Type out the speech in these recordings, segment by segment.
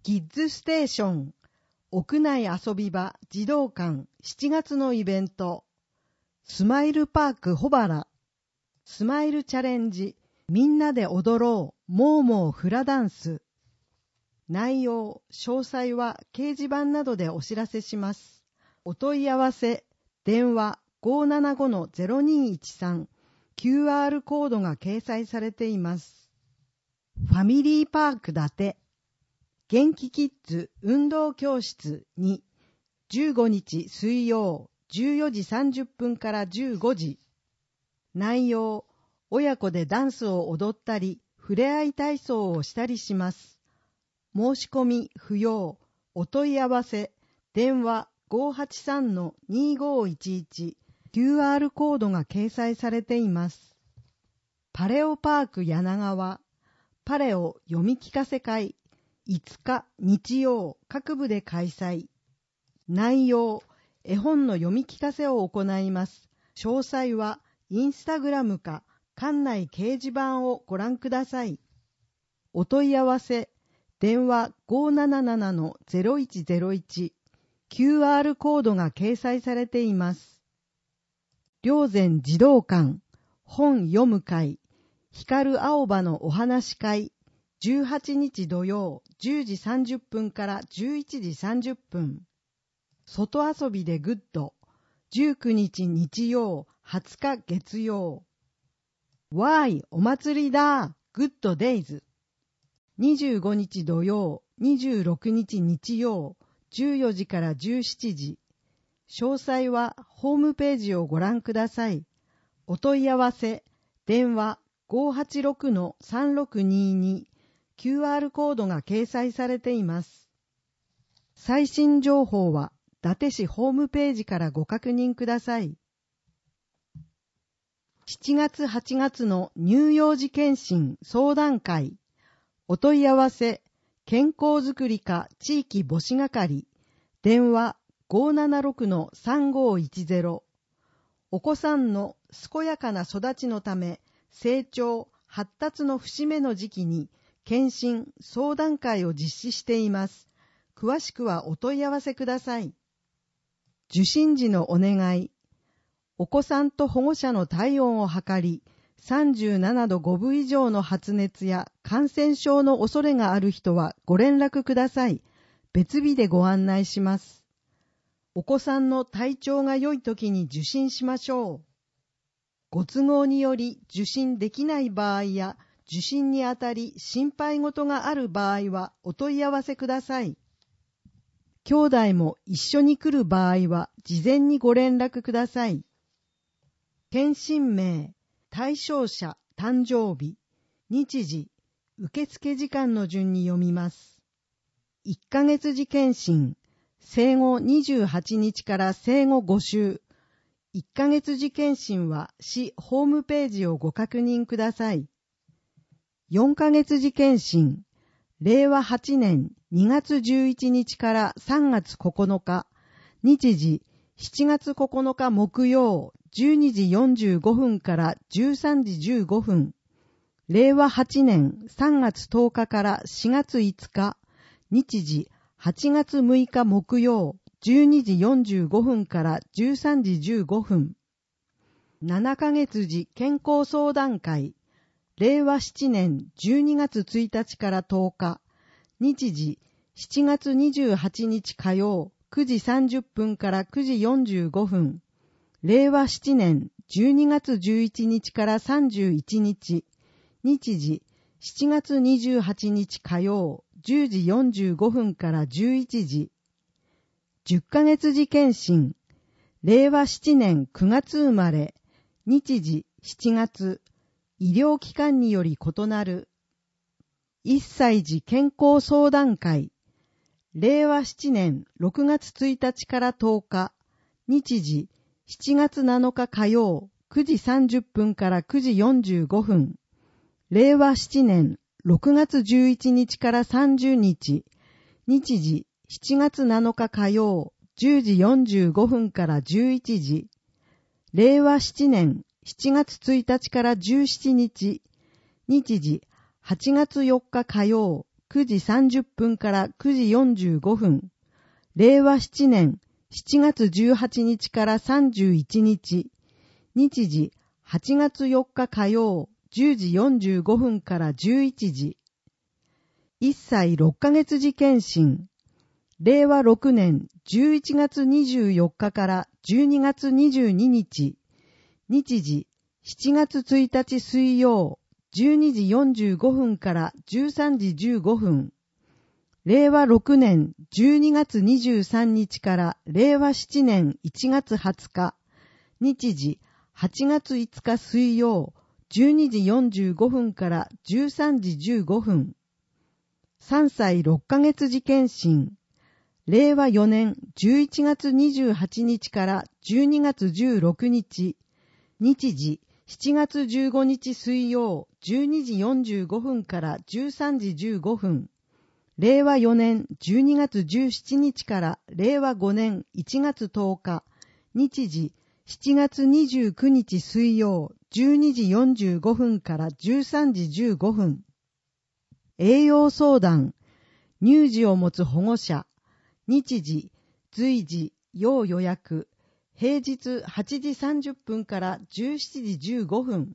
キッズステーション屋内遊び場児童館7月のイベント、スマイルパーク保原スマイルチャレンジ、みんなで踊ろうモーモーフラダンス。内容詳細は掲示板などでお知らせします。お問い合わせ電話 575-0213、 QR コードが掲載されています。ファミリーパークだて元気キッズ運動教室に15日水曜14時30分から15時。内容、親子でダンスを踊ったりふれあい体操をしたりします。申し込み不要。お問い合わせ電話 583-2511、 QR コードが掲載されています。パレオパーク柳川パレオ読み聞かせ会5日日曜各部で開催。内容、絵本の読み聞かせを行います。詳細はインスタグラムか館内掲示板をご覧ください。お問い合わせ電話 577-0101、 QR コードが掲載されています。霊山児童館本読む会光る青葉のお話会18日土曜10時30分から11時30分。外遊びでグッド19日日曜20日月曜。わーいお祭りだグッドデイズ。25日土曜26日日曜14時から17時。詳細はホームページをご覧ください。お問い合わせ電話 586-3622、 QR コードが掲載されています。最新情報は伊達市ホームページからご確認ください。7月8月の乳幼児健診相談会。お問い合わせ健康づくり課地域母子係電話 576-3510。 お子さんの健やかな育ちのため成長発達の節目の時期に健診相談会を実施しています。詳しくはお問い合わせください。受診時のお願い。お子さんと保護者の体温を測り、37度5分以上の発熱や感染症の恐れがある人はご連絡ください。別日でご案内します。お子さんの体調が良い時に受診しましょう。ご都合により受診できない場合や受診にあたり心配事がある場合はお問い合わせください。兄弟も一緒に来る場合は事前にご連絡ください。検診名、対象者、誕生日、日時、受付時間の順に読みます。1ヶ月時検診、生後28日から生後5週。1ヶ月時検診は市ホームページをご確認ください。4ヶ月時検診、令和8年2月11日から3月9日、日時7月9日木曜12時45分から13時15分、令和8年3月10日から4月5日、日時8月6日木曜12時45分から13時15分、7ヶ月時健康相談会、令和7年12月1日から10日、日時7月28日火曜9時30分から9時45分、令和7年12月11日から31日、日時7月28日火曜10時45分から11時。10ヶ月時検診、令和7年9月生まれ、日時7月、医療機関により異なる。1歳児健康相談会、令和7年6月1日から10日、日時7月7日火曜9時30分から9時45分、令和7年6月11日から30日、日時7月7日火曜10時45分から11時、令和7年7月1日から17日、日時8月4日火曜 9時30分から9時45分。令和7年7月18日から31日。日時8月4日火曜10時45分から11時。1歳6ヶ月時検診。令和6年11月24日から12月22日。日時7月1日水曜12時45分から13時15分。令和6年12月23日から令和7年1月20日。日時8月5日水曜12時45分から13時15分。3歳6ヶ月時検診。令和4年11月28日から12月16日。日時7月15日水曜12時45分から13時15分。令和4年12月17日から令和5年1月10日。日時7月29日水曜12時45分から13時15分。栄養相談。乳児を持つ保護者。日時、随時、要予約。平日8時30分から17時15分。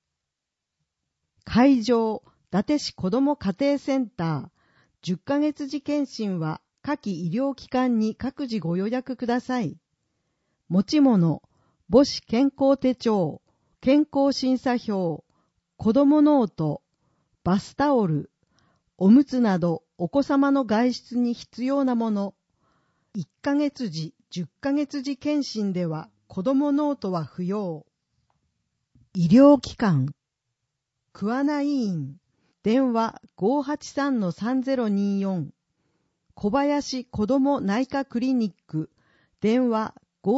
会場、伊達市子ども家庭センター。10ヶ月時検診は下記医療機関に各自ご予約ください。持ち物、母子健康手帳、健康審査票、子どもノート、バスタオル、おむつなどお子様の外出に必要なもの。1ヶ月時、10ヶ月時検診では子どもノートは不要。医療機関。桑名医院。電話 583-3024。小林子ども内科クリニック。電話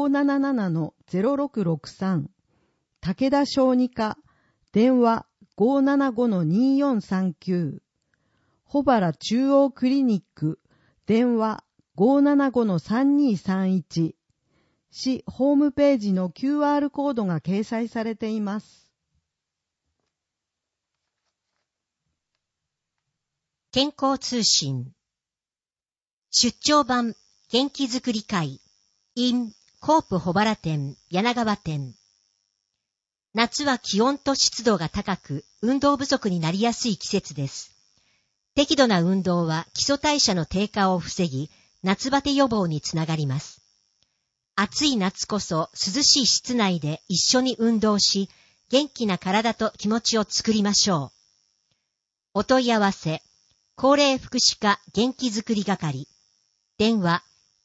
577-0663。武田小児科。電話 575-2439。保原中央クリニック。電話 575-3231。市ホームページの QR コードが掲載されています。 健康通信。出張版元気づくり会 in コープ保原店柳川店。夏は気温と湿度が高く運動不足になりやすい季節です。適度な運動は基礎代謝の低下を防ぎ、夏バテ予防につながります。暑い夏こそ涼しい室内で一緒に運動し、元気な体と気持ちを作りましょう。お問い合わせ、高齢福祉課元気づくり係。電話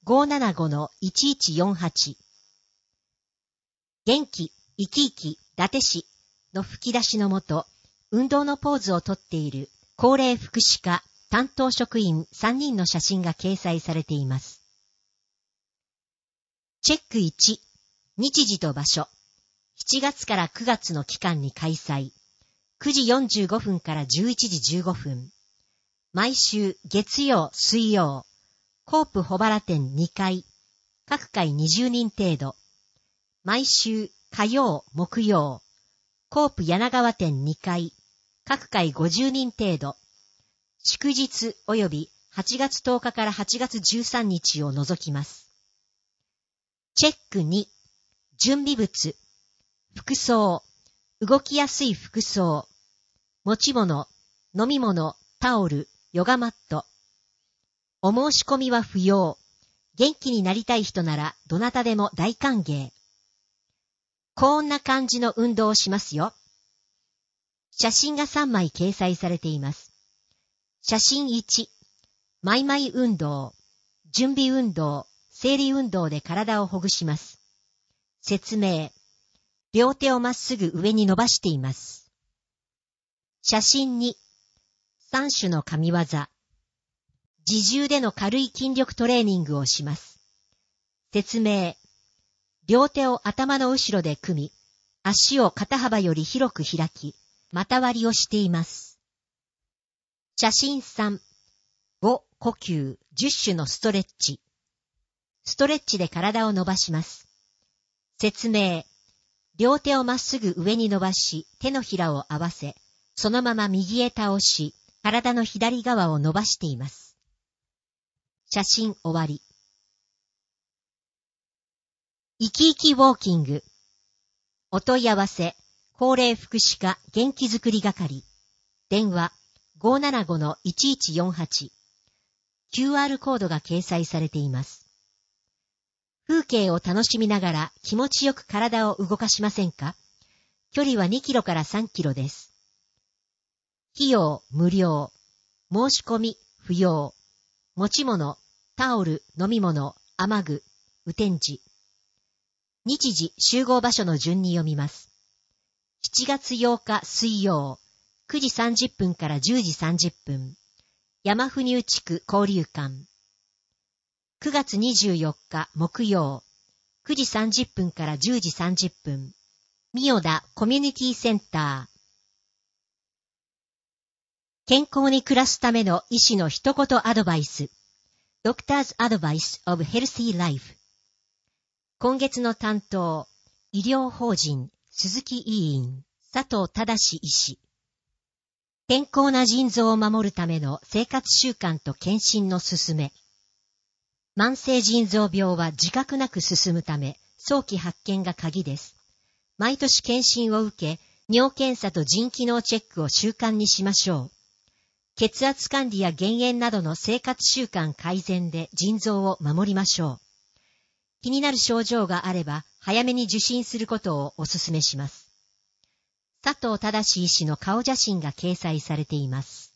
575-1148。元気、生き生き、伊達市の吹き出しのもと、運動のポーズをとっている高齢福祉課担当職員3人の写真が掲載されています。チェック1、日時と場所。7月から9月の期間に開催。9時45分から11時15分。毎週月曜、水曜。コープ保原店2階。各回20人程度。毎週火曜、木曜。コープ柳川店2階。各回50人程度。祝日及び8月10日から8月13日を除きます。チェック2、準備物、服装、動きやすい服装、持ち物、飲み物、タオル、ヨガマット。お申し込みは不要。元気になりたい人ならどなたでも大歓迎。こんな感じの運動をしますよ。写真が3枚掲載されています。写真1、マイマイ運動、準備運動、生理運動で体をほぐします。説明。両手をまっすぐ上に伸ばしています。写真2、3種の神業。自重での軽い筋力トレーニングをします。説明。両手を頭の後ろで組み、足を肩幅より広く開き、股割りをしています。写真3、5呼吸10種のストレッチ。ストレッチで体を伸ばします。説明。両手をまっすぐ上に伸ばし、手のひらを合わせ、そのまま右へ倒し、 体の左側を伸ばしています。写真終わり。生き生きウォーキング。お問い合わせ、高齢福祉課元気づくり係。電話 575-1148。QR コードが掲載されています。風景を楽しみながら気持ちよく体を動かしませんか？距離は2キロから3キロです。費用無料。申し込み不要。持ち物、タオル、飲み物、雨具、雨天時。日時、集合場所の順に読みます。7月8日水曜、9時30分から10時30分。山府入地区交流館。9月24日木曜、9時30分から10時30分。三代田コミュニティセンター。健康に暮らすための医師の一言アドバイス。Doctor's Advice of Healthy Life。今月の担当、医療法人鈴木医院佐藤忠医師。健康な腎臓を守るための生活習慣と検診の勧め。慢性腎臓病は自覚なく進むため、早期発見が鍵です。毎年検診を受け、尿検査と腎機能チェックを習慣にしましょう。血圧管理や減塩などの生活習慣改善で腎臓を守りましょう。気になる症状があれば、早めに受診することをお勧めします。佐藤忠医師の顔写真が掲載されています。